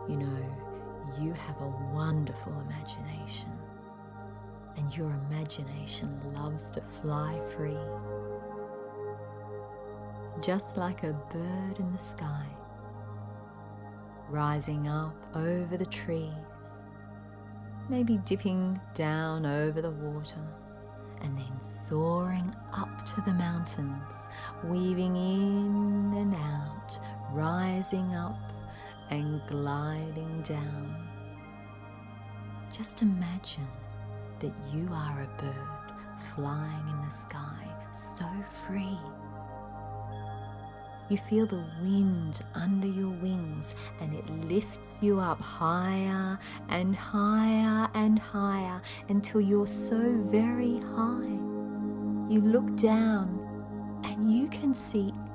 You know, you have a wonderful imagination, and your imagination loves to fly free, just like a bird in the sky, rising up over the trees, maybe dipping down over the water, and then soaring up to the mountains, weaving in and out, rising up and gliding down. Just imagine that you are a bird flying in the sky, so free. You feel the wind under your wings, and it lifts you up higher and higher and higher until you're so very high. You look down and you can see